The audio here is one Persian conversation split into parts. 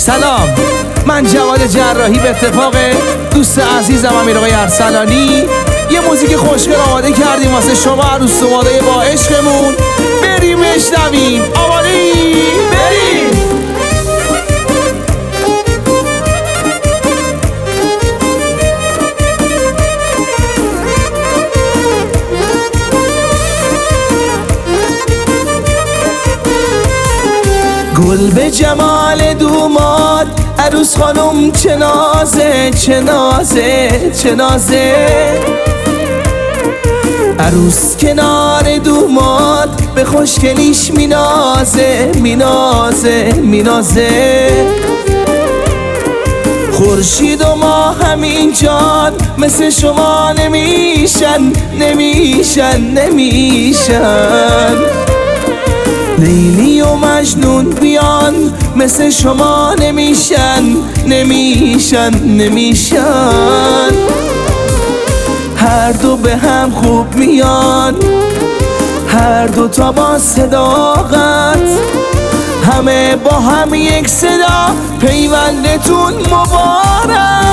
سلام، من جواد جراحی به اتفاق دوست عزیزم امیر آقای ارسلانی یه موزیک خوشگل آماده کردیم واسه شما عروس دوماده با عشقمون. بریم بشنویم. آماده‌ای؟ بریم. گل به جمال دوماد، عروس خانم چه نازه چه نازه چه نازه. عروس کنار دوماد به خوشگلیش مینازه مینازه مینازه. خورشید و ماه همینجان مثل شما نمیشن نمیشن نمیشن. لیلی و مجنون بیان مثل شما نمیشن نمیشن نمیشن. هر دو به هم خوب میان، هر دو تا با صداقت، همه با هم یک صدا، پیوندتون مبارک.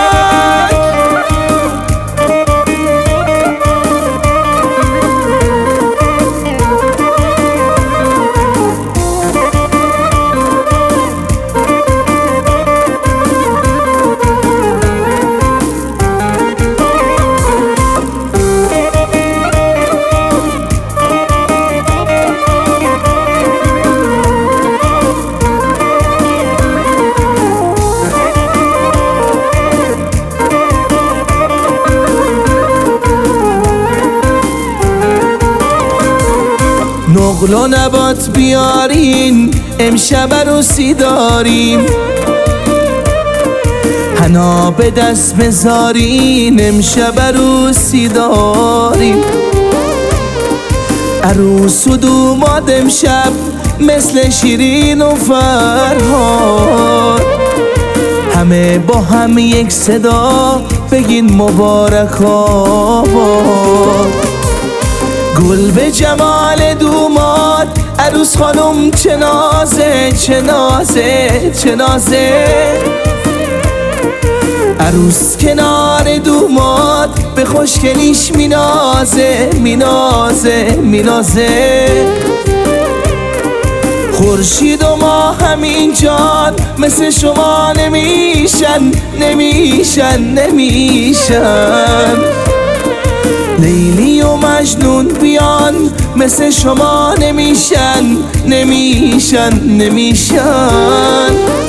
نقل و نبات بیارین، امشب عروسی داریم. حنا به دست بذارین، امشب عروسی داریم. عروس و دوماد امشب مثل شیرین و فرهاد، همه با هم یک صدا بگین مبارک آباد. گل به جمال دوماد، عروس خانم چه نازه چه نازه چه نازه. عروس کنار دوماد به خوشگلیش مینازه مینازه مینازه. خورشید و ماه همینجان مثل شما نمیشن نمیشن نمیشن. لیلی و مجنون بیان مثل شما نمیشن نمیشن نمیشن.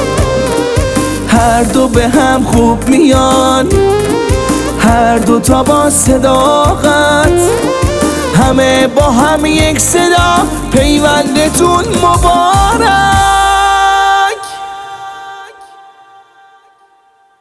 هر دو به هم خوب میان، هر دو تا با صداقت، همه با هم یک صدا، پیوندتون مبارک.